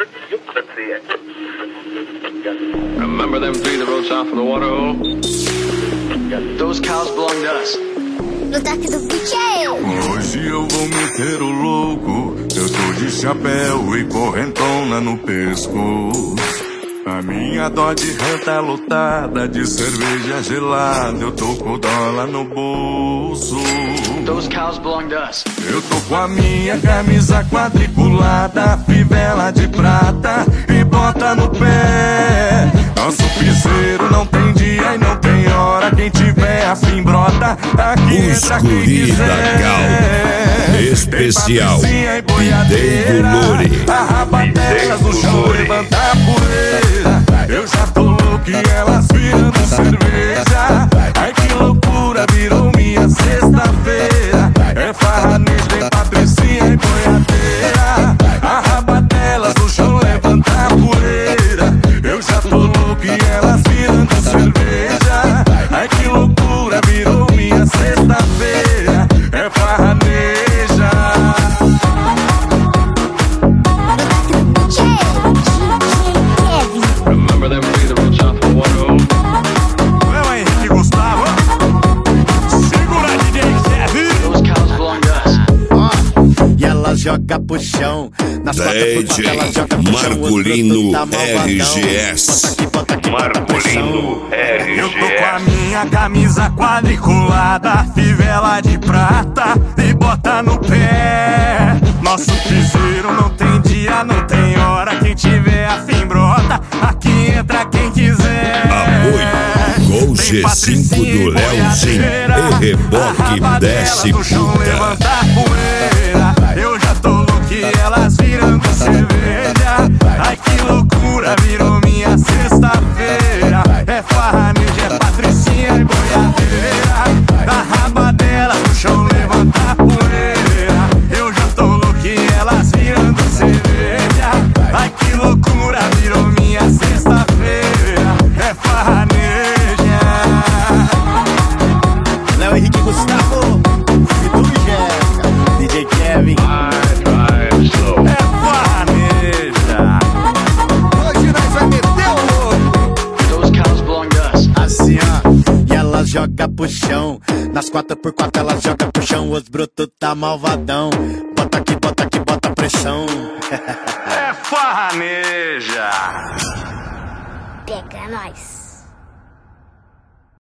Remember them three that rode south of the water hole? Those cows belong to us. No taque do picheio. Hoje eu vou meter o louco. Eu tô de chapéu e correntona no pescoço. A minha Dodge Ram tá lotada de cerveja gelada. Eu tô com dólar no bolso. Those cows belong to us. Eu tô com a minha camisa quadriculada, fivela de prata e bota no pé. Nosso piseiro não tem dia e não tem hora. Quem tiver afim brota, aqui entra quem quiser. Especial Pideiro Loure. Arrabadelas no chão, levanta a poeira. Eu já tô louco e elas virando cerveja. Ai que loucura, virou minha sexta-feira. É farranejo, tem patricinha e boiadeira. Arrabadelas no chão, levanta a poeira. Eu já tô louco e elas virando cerveja. Ai que loucura, virou minha sexta-feira. É farraneja. Remember them three that rode south of the water hole? Meu Henrique Gustavo, segura DJ Kevin. Those cows belong to us. E ela joga pro chão. Nas quatro por quatro ela joga pro chão. Marcolino RGS. Marcolino Eu tô com a minha camisa quadriculada, fivela de prata e bota no pé. Nosso piseiro não tem dia, não tem hora. Quem tiver afim brota, aqui entra quem quiser. Apoio Gol G5 do Leozinho e reboque desce puta. Levanta a poeira. Eu já tô louco e elas virando cerveja. Ai que loucura, virou minha sexta-feira. É farraneja, é patricinha e boiadeira. A raba dela no chão, levanta a poeira. Eu já tô louco e elas virando cerveja. Ai que loucura, virou minha sexta-feira. É farraneja. Léo Henrique Gustavo e tudo Jéssica. DJ Kevin. É farraneja. Hoje nós vai meter o louco. Those cows belong to us. Assim, ó. E ela joga pro chão. Nas 4x4 ela joga pro chão. Os brutos tá malvadão. Bota aqui, bota pressão. É farraneja. Pega nós.